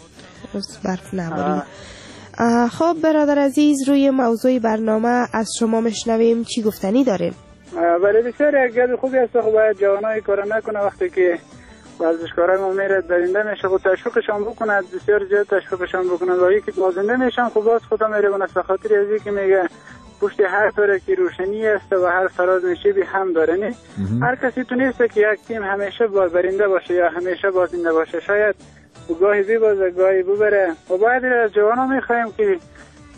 برف نباریم. خب برادر عزیز، روی موضوع برنامه از شما مشنویم، چی گفتنی داریم؟ برای بسیار یک گل خوبی است، خب باید جوانای کار نکنه، وقتی که ورزشکارای ما میره درنده میشه خب تشویقشان بکنه، بسیار زیاد تشویقشان بکنه و یکی که بازنده میشن خب باز خدا میره اون به خاطر از اینکه میگه پشت هر طوره که روشنی است و هر فراز نشیبی هم داره، نه هر کسی تونسته که یک تیم همیشه برنده باشه یا همیشه بازنده باشه، شاید گاهی ببازه گاهی ببره و باید از جوانا میخوایم که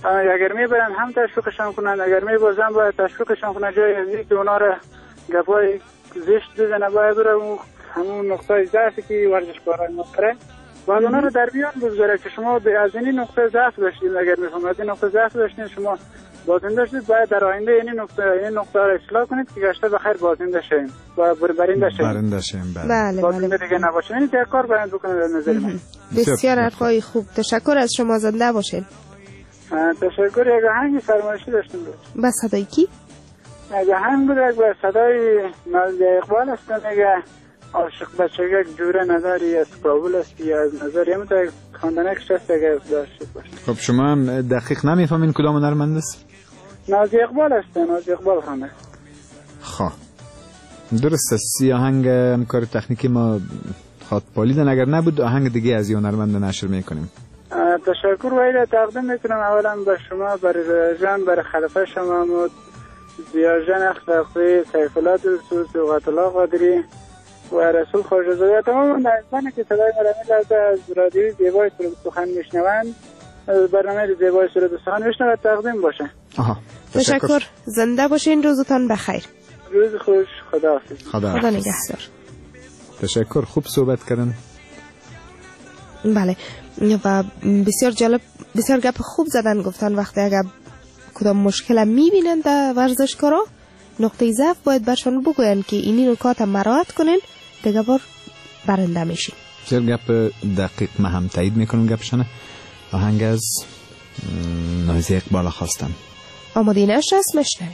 اگر میبرن هم تشویقشان کنند، اگر میبازن باید تشویقشان کنند، جای از اینکه اونا را گپای زشت بزنه باید رو همون نقطه ضعفی که ورزشکاران ما داره باید اونا رو در بیان بگذاره که شما از این نقطه ضعف داشتید، اگر میفهمید از این نقطه ضعف داشتید شما بازنده شدید، باید در آینده این نقطه این نقطه رو اصلاح کنید که گشته بخیر بازنده شیم و برنده شیم. برنده شیم بله. بله بازنده دیگه نباشه. این که کار باید بکنید در نظر من. بسیار حرفای خوب. تشکر از شما، زنده باشین. تشکر. یک آهنگ فرمایشی داشتیم بود. با صدای کی؟ یک آهنگ بود با صدای نازی اقبال است. میگه عاشق بچه یک جوره نداری از کابل است یا از نظر هم تا خواندنه که شست اگر داشتید باشه. خب شما هم دقیق نمیفهمین کدام هنرمند است؟ نازی اقبال است. نازی اقبال خانده. خب درست است. سی آهنگ همکار تکنیکی ما خط پالیدن، اگر نبود آهنگ دیگه از این هنرمند نشر میکنیم. تشکر ویل تقدیم میکنم اولا به شما، برای جان، برای خلفه شما مود زیاد جان اخلاقی، سیف الله دوسو، سوقت الله قادری و رسول خوشزاده، تمام نایزمانی که صدای مرمی از رادیوی زیبای سرود سخن میشنوند، برنامه زیبای سرود سخن میشنوند تقدیم باشه. آها تشکر. تشکر. زنده باشین. روزتان بخیر. روز خوش. خداحافظ. خدا, خدا نگهدار. تشکر. خوب صحبت کردن. بله و بسیار جالب، بسیار گپ خوب زدن. گفتن وقتی اگر کدام مشکل میبینن در ورزشکارا نقطه ضعف باید برشان بگوین که اینی نکات مراعات کنین، دیگه بار برنده میشین. بسیار گپ دقیق. ما هم تایید میکنم گپشانه. آهنگ از نازی اقبال خواستم. آماده نش است، مشنویم.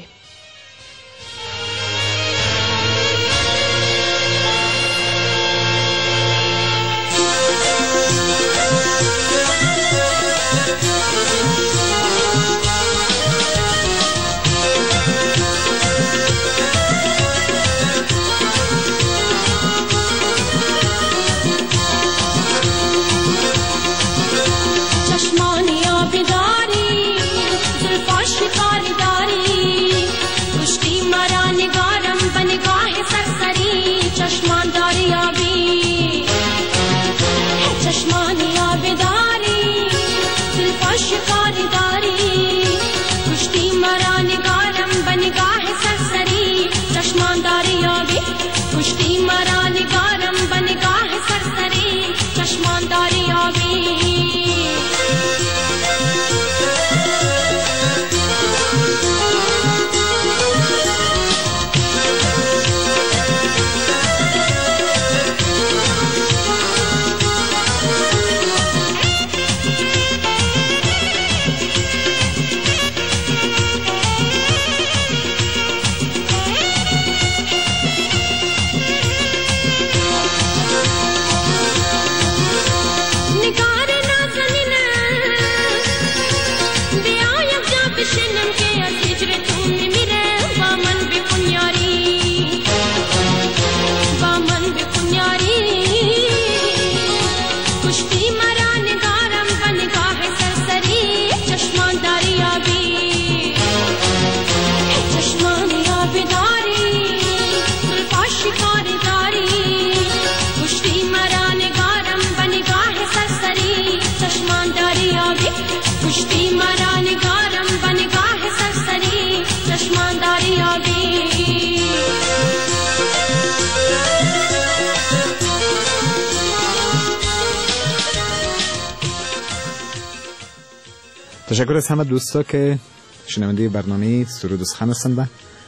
تشکر از همه دوستا که شنونده برنامه سرود سخن هستند و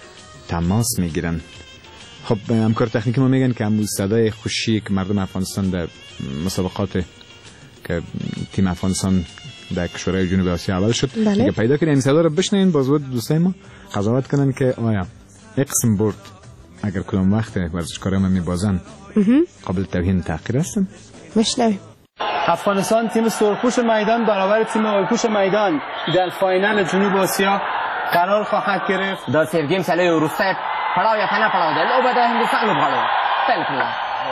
تماس میگیرن. خب همکار تکنیکی ما میگن که همون صدای خوشی که مردم افغانستان در مسابقات که تیم افغانستان در کشورهای جنوب آسیا اول شد که پیدا کردن، این صدا رو بشنین باز دوستای ما قضاوت کنن که آیا یک قسم برد اگر کدام وقت ورزشکاران ما میبازن قابل توهین تحقیر هستن. بشنویم. افغانستان تیم سرخپوش میدان برابر تیم آبپوش میدان در فاینال جنوب آسیا قرار خواهد گرفت. دا سرگیم ساله وروسته پړاو یا کنه پړاو ده لوبه د هندوستان لوبغاړو پیل کړل.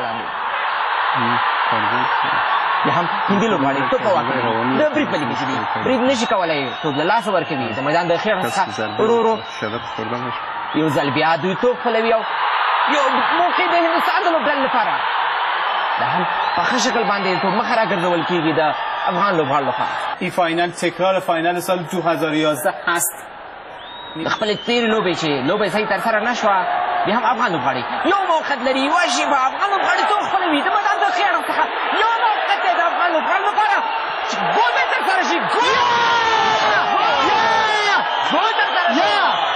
یا هم هندي لوبغاړي ته په واقع د برید په لګي دي برید نشي کولای ټول له لاس ورکوي د میدان د خیر څخه ورورو یو ځل بیا دوی توپ خلوي او یو موقع د هندوستان د لوبډل لپاره دا هم په ښه شکل باندې توپ مخه راګرځول کېږي د افغان لوبغاړو لپاره. این فاینال تکرار فاینال سال دو هزار و یازده هست. خپل تیر لوبې چې لوبې صحیح ترسره نه شوه بیا هم افغان لوبغاړي یو موقعیت لري یوه شېبه افغان لوبغاړیتوب خپلوي د میدان د ښي اړخ څخه یو موقعیت دی د افغان لوبغاړو لپاره چې ګول به ترسره شي ګول ګول ترسره شي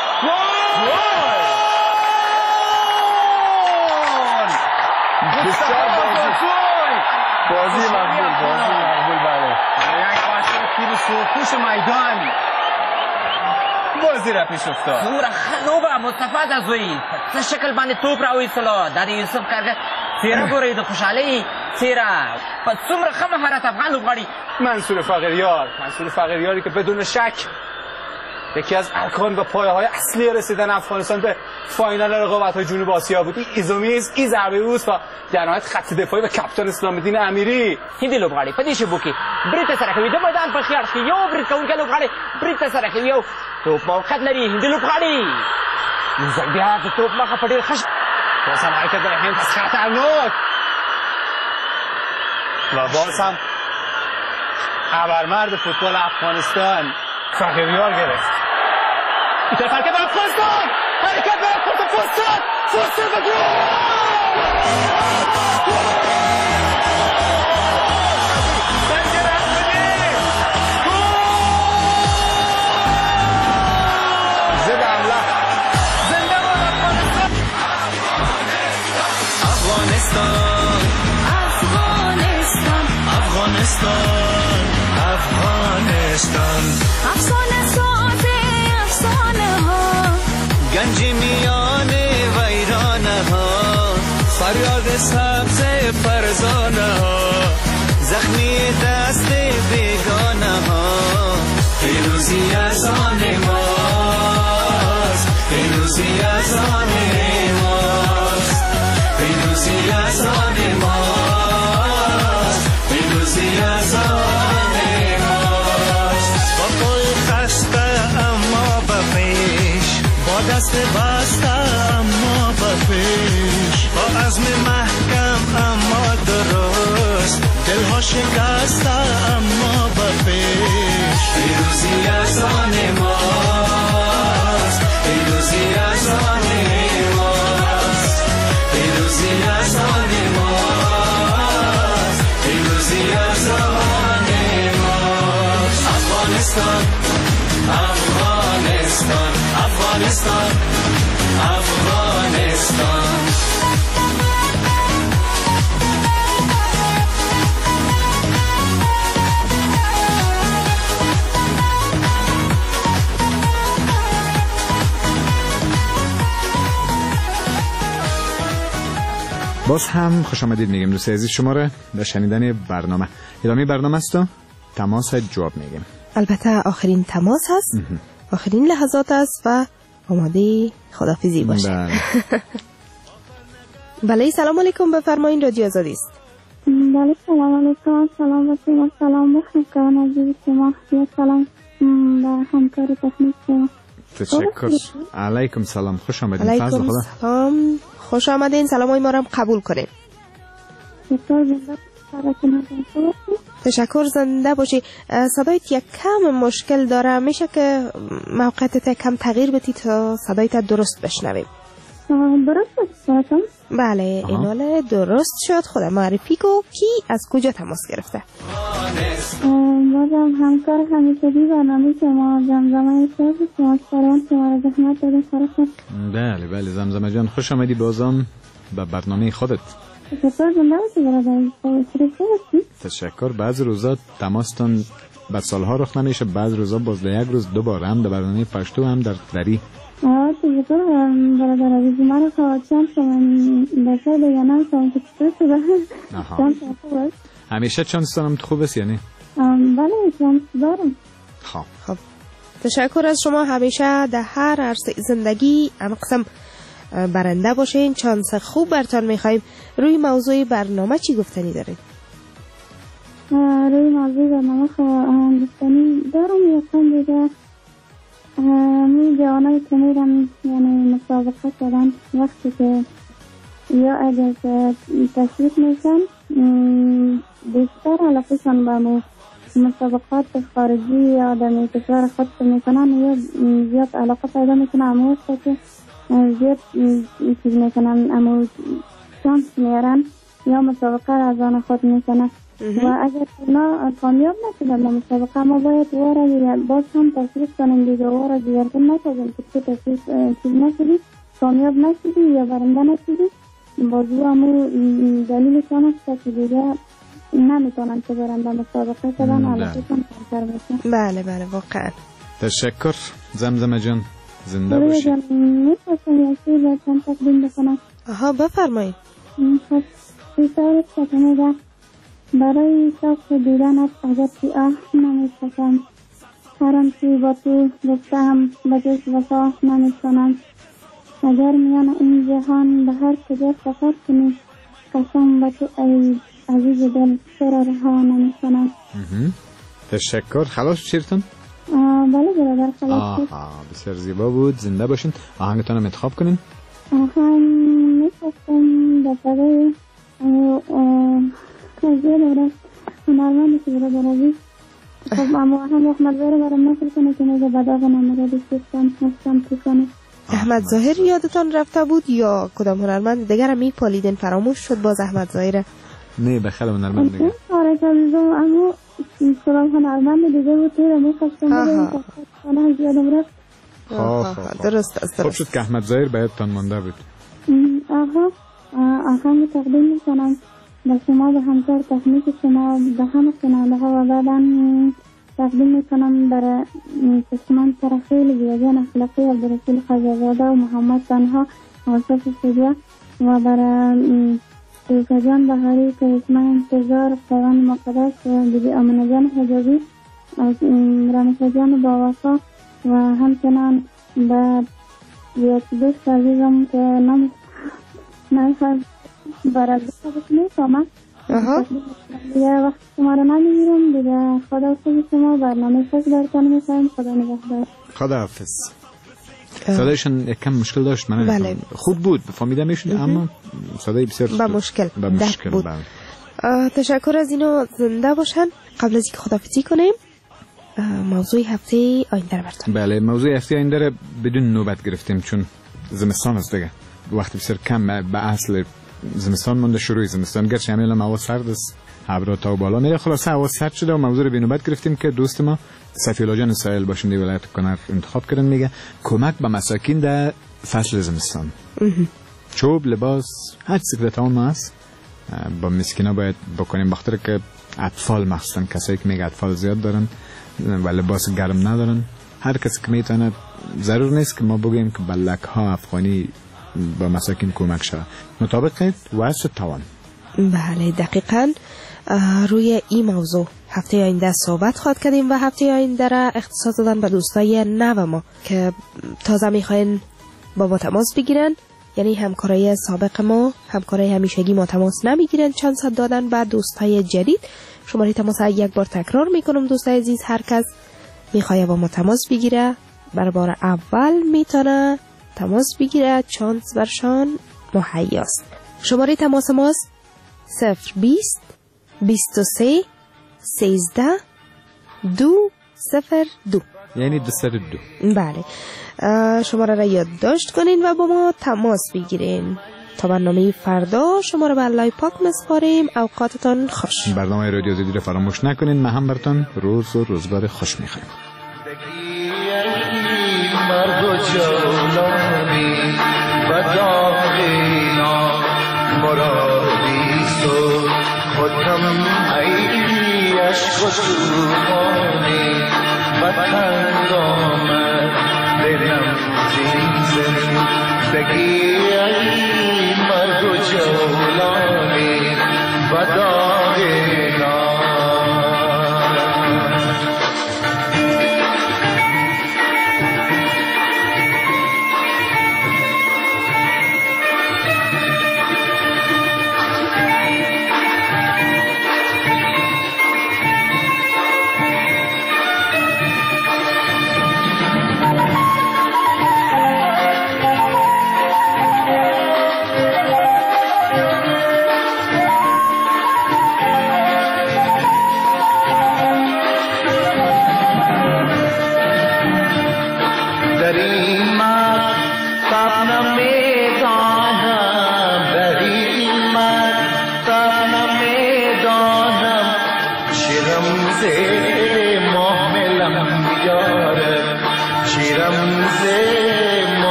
بازی مقبول بازی مقبول بله یک عاشق تیر سرخپوش میدان بازی را پیش افتاد څومره ښه لوبه مصطفی د زوی په څه شکل باندې توپ راویستلو دا د یوسف کارګر څېره ګورئ د خوشحالۍ څېره په څومره ښه مهارت افغان لوبغاړي منصور فقیریار منصور فقیریاری که بدون شک یکی از ارکان و پایه های اصلی رسیدن افغانستان به فاینال رقابت‌های جنوب آسیا بود. این ایزومیز ای ضربه اوست و در نهایت خط دفاعی و کاپیتان اسلام الدین امیری هندي لوبغاړي په دې شیبو کې برید سره کوي د میدان په ښي اړخ کې یو برید کوونکی لوبغاړی برید سره کوي او توپ موقعیت لري هندي لوبغاړي یو ځل بیا د توپ مخه په ډېر ښه باز هم حرکت در هند از خطرناک و باز هم ابرمرد فوتبال افغانستان فقیریار گرفت. این طرف حرکت برای افغانستان حرکت برای خود فرصت فرصت و ضد حمله زنده باد افغانستان افغانستان افغانستان افغانستان افغانستان افغانستان افسانه ها گنج میان ویرانه ها فریاد سبز فرزانه ها زخمی دست بیگانه ها پیروزی از آن ماست پیروزی از آن ماست پیروزی از آن ماست پیروزی از آن ماست با پای خسته اما به پیش با دست بسته اما به پیش با عزم محکم اما درست دلها شکسته اما به پیش پیروزی از آن ماست پیروزی از آن ماست پیروزی از آن ماست پیروزی از آن ماست افغانستان افغانستان افغانستان افغانستان باز هم خوش آمدید میگم دوست عزیز شما را به شنیدن برنامه. ادامه برنامه است و تماس جواب میگیم. البته آخرین تماس هست آخرین لحظات است و آماده خداحافظی باشه. بله. بله سلام علیکم بفرمایید رادیو آزادی است. بله سلام علیکم سلام و شما سلام بخیر عزیز شما سلام به همکار تکنیک شما. تشکر. علیکم سلام خوش آمدید. علیکم سلام خوش آمدین سلام های ما را قبول کنین. تشکر زنده باشی. صدایت یک کم مشکل داره میشه که موقعیتت کم تغییر بدی تا صدایت درست بشنویم. درست باشم؟ بله این حال درست شد. خود معرفی کو کی از کجا تماس گرفته؟ بازم همکار همیشگی برنامه شما زمزمه شما شما سلام شما را زحمت دادیم فرصت. بله بله زمزمه جان خوش آمدی بازم به برنامه خودت. تشکر زنده باشی. تشکر. بعض روزا تماستان به سالها رخ نمیشه بعض روزا باز در یک روز دوباره هم در برنامه پشتو هم در دری. آه تشکر برادر عزیز من خواهدم شما بسه دیگه نم شما تشکر شده. همیشه چانس دارم خوب است یعنی؟ بله چانس دارم. خب خب تشکر از شما. همیشه در هر عرصه زندگی هم قسم برنده باشین. چانس خوب برتان میخواییم. روی موضوع برنامه چی گفتنی دارین؟ روی موضوع برنامه گفتنی دارم یکم دیگه می جوانایی که میرم یعنی مسابقه کردن وقتی که یا اگر که تشریف میشن بیشتر علاقهشان به مو مسابقات خارجی یا در کشور خود میکنن یا زیاد علاقه پیدا میکنن اما وقتی که زیاد چیز میکنن اما شانس میارن یا مسابقه را از آن خود میکنن و اگر اونا کامیاب نشدن در مسابقه ما باید وارا باز هم تصریف کنیم دیگه وارا دیگرکن نکنیم که تو تصریف چیز نشدی کامیاب نشدی یا برنده نشدی بازو همو دلیلشان است که دیگه نمیتونن که برن به مسابقه کدن علاقه کن کمتر بشن. بله بله واقعا تشکر زمزمه جان زنده باشی. میخواستم یکی به چند تقدیم بکنم. آها بفرمایید. خب بیشتر شکنه برای شوق دیدن از اگر سیاه نمیشکم هرم چی با تو گفتم به جز وفا نمیشکنم اگر میان این جهان به هر کجا سفر کنی قسم به تو ای عزیز دل سر رها نمیشکنم. تشکر. خلاص چیرتون؟ بله برادر خلاص شد. بسیار زیبا بود. زنده باشین. آهنگتان رو انتخاب کنین. آهنگ میخواستم به برای خیلی دوره هنرمندی که برادر عزیز خب اما هم احمد ظاهر برام نفر کنه که میگه بداغ نمره دوستم هستم تو کنه. احمد ظاهر یادتان رفته بود یا کدام هنرمند دیگر می پالیدن فراموش شد باز احمد ظاهر؟ نه بخیر هنرمند دیگه. آره عزیزم اما کدام هنرمند دیگه بود تو رو میخواستم بگم کنه یادم رفت. درست است. خوب شد که احمد ظاهر بهتان مانده بود. آها آهنگ تقدیم میکنم به شما به همکار تکنیک شما به همه شنونده ها و بعدا تقدیم میکنم برای چشمان ترخیل بیاجان اخلاقی عبدالرسول خواجه‌زاده و محمد تنها آصف سیدیا و برای سیوکا جان بهاری که اسم انتظار پیوان مقدس و بیبی آمنه جان حجابی رامسا جان با وفا و همچنان به یک دوست عزیزم که نام نمیخواد برای دوست میکنم دیگه وقت شما رو نمیگیرم دیگه خدا حافظ شما برنامه خوش برتان میکنم خدا نگهدار. خدا حافظ. صدایشون یک کم مشکل داشت من بله. خوب بود فهمیده میشد اما صدای بسیار با مشکل با مشکل بود. تشکر از اینا زنده باشن. قبل از اینکه خداحافظی کنیم موضوع هفته آینده رو براتون. بله موضوع هفته آینده رو بدون نوبت گرفتیم چون زمستان است دیگه وقتی بسیار کم به اصل زمستان مونده شروع زمستان گرچه همین الان هوا سرد است ابرها تا بالا میره خلاصه هوا سرد شده و موضوع رو به نوبت گرفتیم که دوست ما صفی‌الله جان سایل باشنده ولایت کنر انتخاب کردن میگه کمک به مساکین در فصل زمستان چوب لباس هر چیزی که تمام است با مسکینا باید بکنیم بخاطر که اطفال مخصوصا کسایی که میگه اطفال زیاد دارن و لباس گرم ندارن هر کسی که میتونه ضرور نیست که ما بگیم که بلک ها افغانی با مساکین کمک شود مطابق واسه توان. بله دقیقاً روی این موضوع هفته آینده صحبت خواهد کردیم و هفته آینده را اختصاص دادن به دوستای نو ما که تازه میخواین با ما تماس بگیرن یعنی همکارای سابق ما همکارای همیشگی ما تماس نمیگیرن چند صد دادن بعد دوستای جدید شماره تماس یک بار تکرار میکنم دوستای عزیز هر کس میخواد با ما تماس بگیره برای بار اول میتونه تماس بگیره چانس برشان مهیاست. شماره تماس ماست صفر بیست بیست و سه سیزده دو صفر دو یعنی دو صفر دو. بله شماره را یادداشت کنین و با ما تماس بگیرین. تا برنامه فردا شما را به الله پاک مسپاریم. اوقاتتان خوش. برنامه رادیو آزادی را فراموش نکنین. ما هم براتون روز و روزگار خوش می‌خوایم. مرد و جولانی و داغینا مرادیسو خودم ای عشق و توفانی و تنگ آمد دلم زین زندگی ای مرد و جولانی و داغینا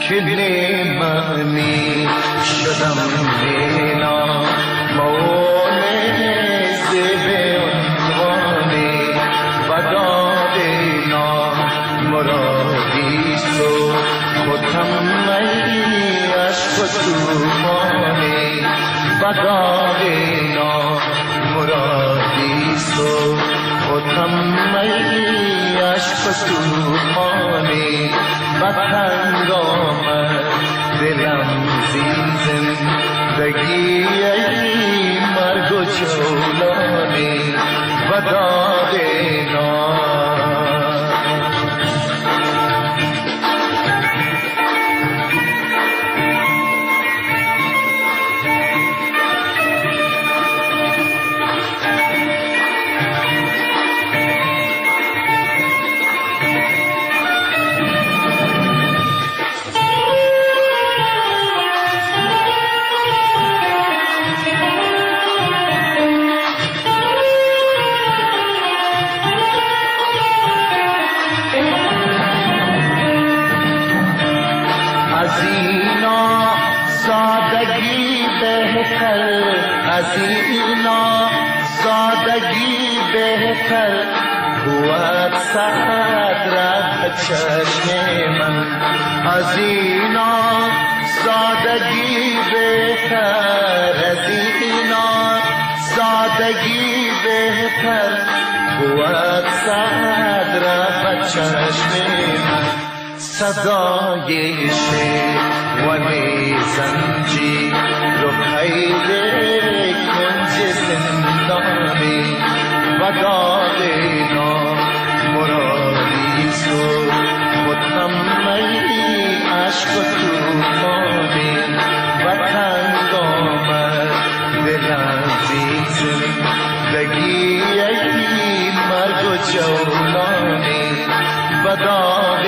کل معنی شدم لیلا مونس به عنوانی بداد نامرادی سو خودم ای عشق و توفانی بداد نامرادی سو خودم ای عشق و توفانی بدهنگ آمد دلم زین زندگی ای مرگ و جولانی و داد اینا سادگی بهتر بود صدرت چشم من از اینا سادگی بهتر از اینا سادگی بهتر بود صدرت چشم من صدای شعوانی زنجیر رو خیلی کنج زندانی و داد نامرادی سو خودم ای عشق و توفانی و تنگ آمد دلم زین زندگی ای مرگ و جولانی و داد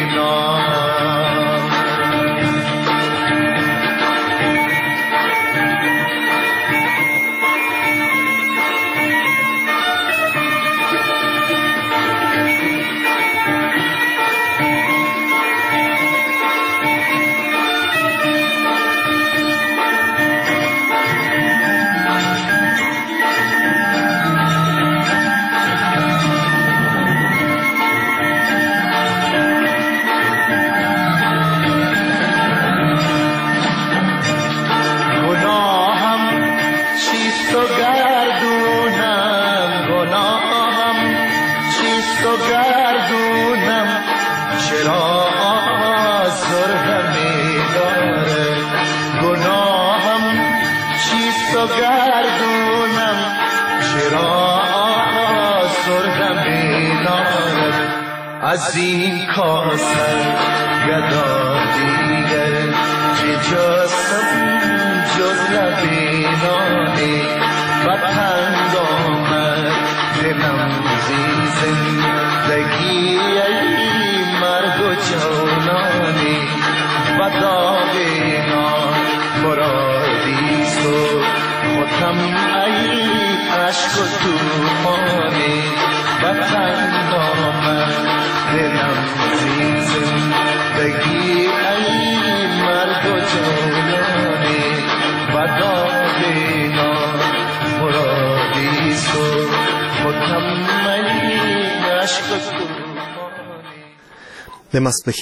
از این کاسر گدا دیگر که جسم جز لبینانی و تنگ آمد دلم زین زندگی ای مرگ و جولانی و داغ نامرادی سو خودم ای عشق و توفانی و تنگ آمد دلم زین زندگی ای مرگ و جولانی و داغ نامرادی سو خودم ای عشق و توفانی.